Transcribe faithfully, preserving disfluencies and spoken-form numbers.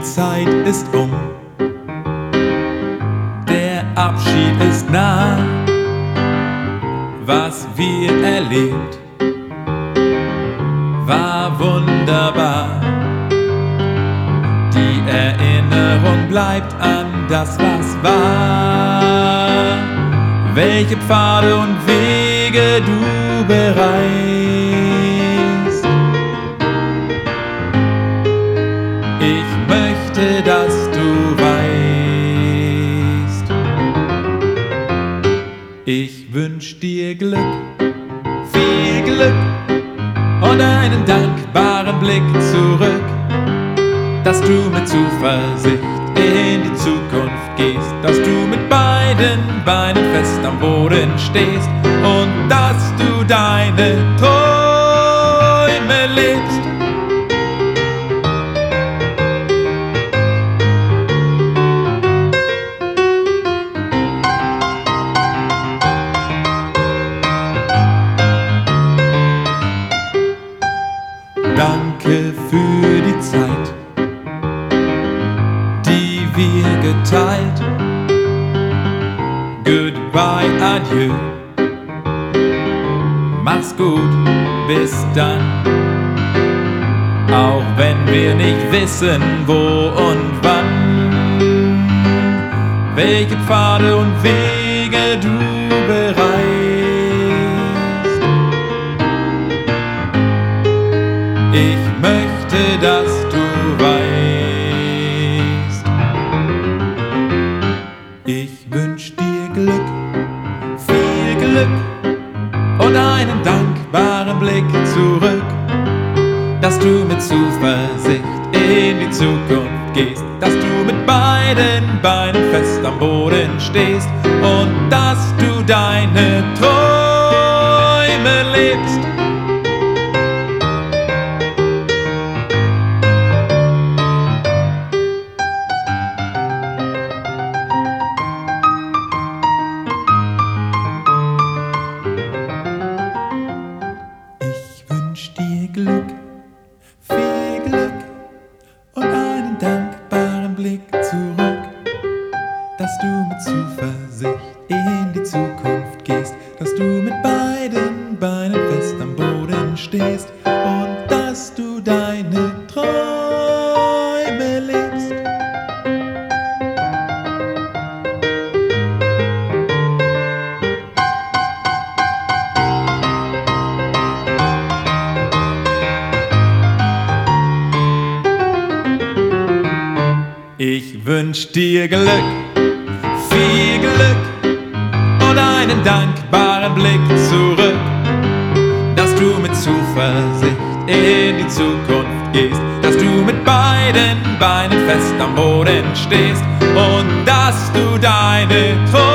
Zeit ist um, der Abschied ist nah. Was wir erlebt, war wunderbar. Die Erinnerung bleibt an das, was war. Welche Pfade und Wege du bereist. Ich möchte, dass du weißt. Ich wünsch dir Glück, viel Glück und einen dankbaren Blick zurück, dass du mit Zuversicht in die Zukunft gehst, dass du mit beiden Beinen fest am Boden stehst und dass du deine Träume lebst. Danke für die Zeit, die wir geteilt. Goodbye, adieu. Mach's gut, bis dann. Auch wenn wir nicht wissen, wo und wann. Welche Pfade und Wege du bereist. Ich möchte, dass du weißt. Ich wünsch dir Glück, viel Glück und einen dankbaren Blick zurück, dass du mit Zuversicht in die Zukunft gehst, dass du mit beiden Beinen fest am Boden stehst und dass du deine Träume lebst. Glück, viel Glück und einen dankbaren Blick zurück, dass du mit Zuversicht in die Zukunft gehst, dass du mit beiden Beinen fest am Boden stehst und dass du deine Träume lebst. Ich wünsch dir Glück, viel Glück und einen dankbaren Blick zurück, dass du mit Zuversicht in die Zukunft gehst, dass du mit beiden Beinen fest am Boden stehst und dass du deine Träume